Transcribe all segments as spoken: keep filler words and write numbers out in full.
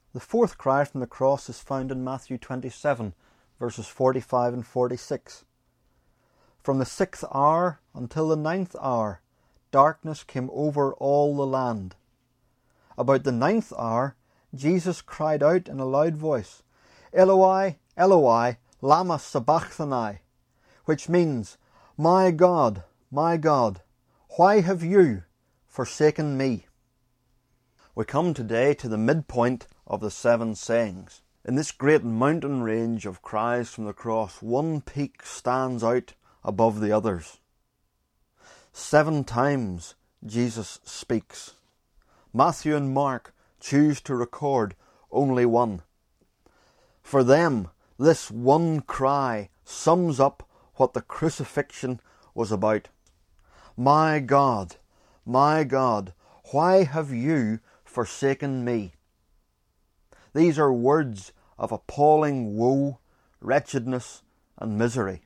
The fourth cry from the cross is found in Matthew twenty-seven, verses forty-five and forty-six. From the sixth hour until the ninth hour, darkness came over all the land. About the ninth hour, Jesus cried out in a loud voice, Eloi, Eloi, lama sabachthani, which means, My God, my God, why have you forsaken me? We come today to the midpoint of the seven sayings. In this great mountain range of cries from the cross, one peak stands out above the others. Seven times Jesus speaks. Matthew and Mark choose to record only one. For them, this one cry sums up what the crucifixion was about. My God, my God, why have you forsaken me? These are words of appalling woe, wretchedness, and misery.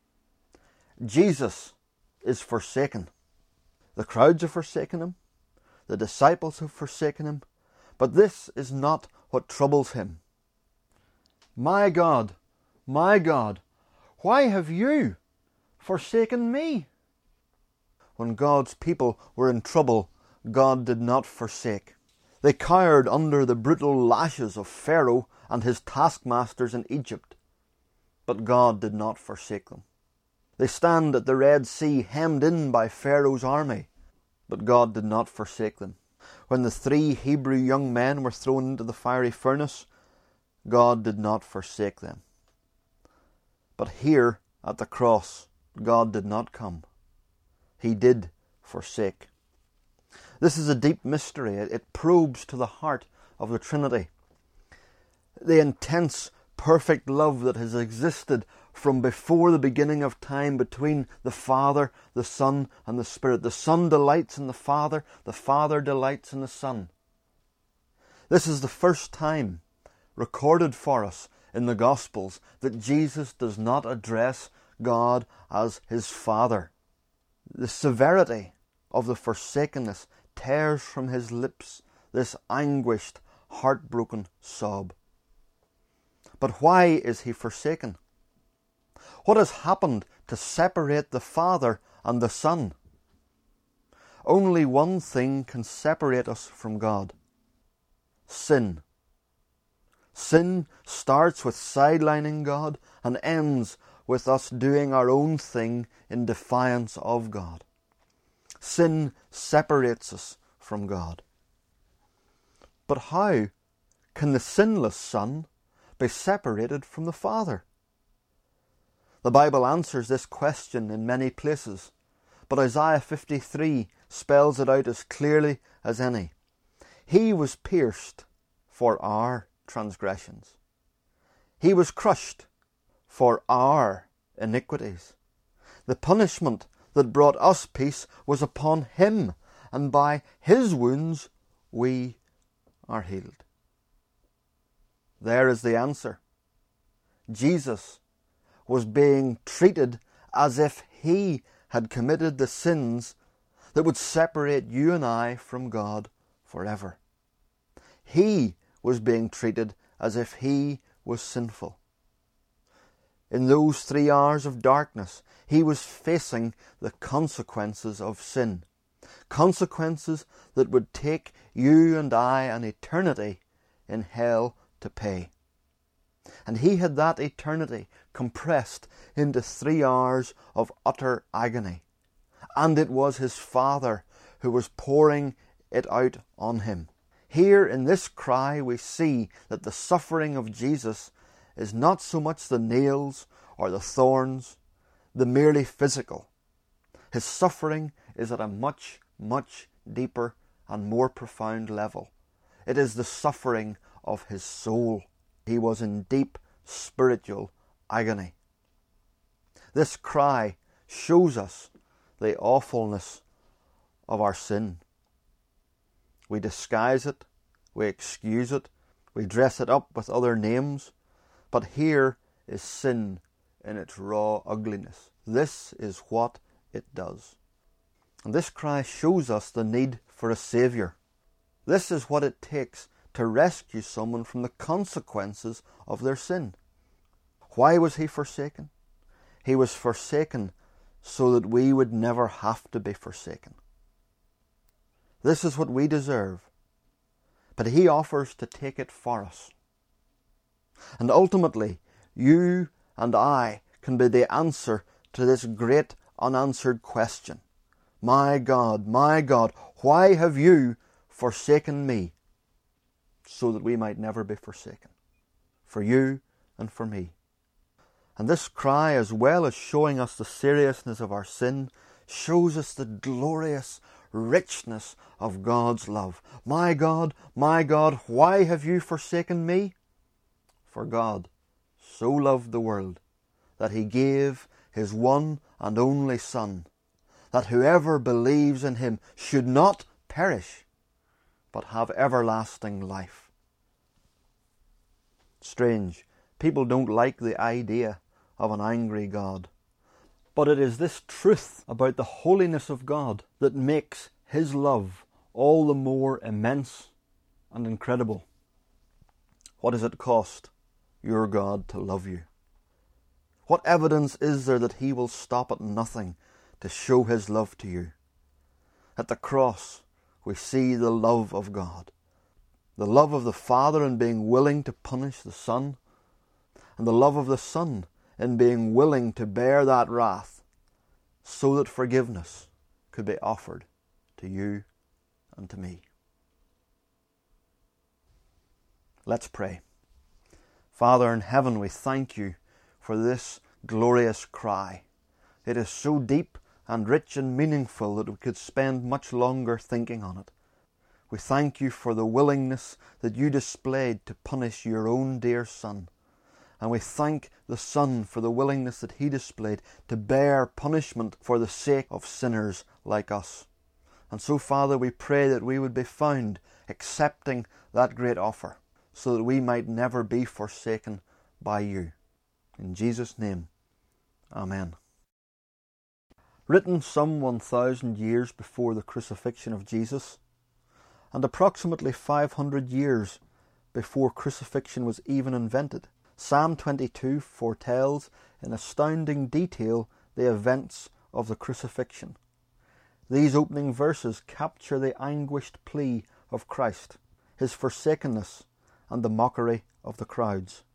Jesus is forsaken. The crowds have forsaken him. The disciples have forsaken him. But this is not what troubles him. My God, my God, why have you forsaken me? When God's people were in trouble, God did not forsake. They cowered under the brutal lashes of Pharaoh and his taskmasters in Egypt. But God did not forsake them. They stand at the Red Sea, hemmed in by Pharaoh's army. But God did not forsake them. When the three Hebrew young men were thrown into the fiery furnace, God did not forsake them. But here at the cross, God did not come. He did forsake. This is a deep mystery. It probes to the heart of the Trinity. The intense, perfect love that has existed from before the beginning of time between the Father, the Son, and the Spirit. The Son delights in the Father, the Father delights in the Son. This is the first time recorded for us in the Gospels that Jesus does not address God as his Father. The severity of the forsakenness tears from his lips this anguished, heartbroken sob. But why is he forsaken? What has happened to separate the Father and the Son? Only one thing can separate us from God: sin. Sin starts with sidelining God and ends with us doing our own thing in defiance of God. Sin separates us from God. But how can the sinless Son be separated from the Father? The Bible answers this question in many places, but Isaiah fifty-three spells it out as clearly as any. He was pierced for our transgressions. He was crushed for our iniquities. The punishment that brought us peace was upon him, and by his wounds we are healed. There is the answer. Jesus was being treated as if he had committed the sins that would separate you and I from God forever. He was being treated as if he was sinful. In those three hours of darkness, he was facing the consequences of sin. Consequences that would take you and I an eternity in hell to pay. And he had that eternity compressed into three hours of utter agony. And it was his Father who was pouring it out on him. Here in this cry we see that the suffering of Jesus is not so much the nails or the thorns, the merely physical. His suffering is at a much, much deeper and more profound level. It is the suffering of his soul. He was in deep spiritual agony. This cry shows us the awfulness of our sin. We disguise it, we excuse it, we dress it up with other names, but here is sin in its raw ugliness. This is what it does. And this cry shows us the need for a Saviour. This is what it takes to to rescue someone from the consequences of their sin. Why was he forsaken? He was forsaken so that we would never have to be forsaken. This is what we deserve, but he offers to take it for us. And ultimately, you and I can be the answer to this great unanswered question. My God, my God, why have you forsaken me? So that we might never be forsaken. For you and for me. And this cry, as well as showing us the seriousness of our sin, shows us the glorious richness of God's love. My God, my God, why have you forsaken me? For God so loved the world that he gave his one and only Son, that whoever believes in him should not perish, but have everlasting life. Strange, people don't like the idea of an angry God. But it is this truth about the holiness of God that makes his love all the more immense and incredible. What does it cost your God to love you? What evidence is there that he will stop at nothing to show his love to you? At the cross, we see the love of God. The love of the Father in being willing to punish the Son, and the love of the Son in being willing to bear that wrath so that forgiveness could be offered to you and to me. Let's pray. Father in heaven, we thank you for this glorious cry. It is so deep and rich and meaningful that we could spend much longer thinking on it. We thank you for the willingness that you displayed to punish your own dear Son. And we thank the Son for the willingness that he displayed to bear punishment for the sake of sinners like us. And so, Father, we pray that we would be found accepting that great offer, so that we might never be forsaken by you. In Jesus' name, Amen. Written some one thousand years before the crucifixion of Jesus, and approximately five hundred years before crucifixion was even invented, Psalm twenty-two foretells in astounding detail the events of the crucifixion. These opening verses capture the anguished plea of Christ, his forsakenness, and the mockery of the crowds.